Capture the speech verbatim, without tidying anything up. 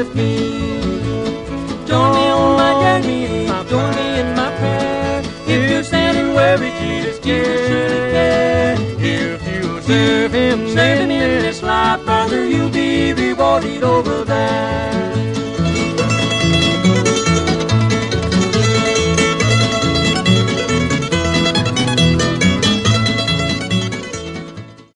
with me. Join me on my journey, join me in my prayer. If you're standing where Jesus, Jesus should care. If you serve Him, serve Him in this life, brother, you'll be rewarded over there.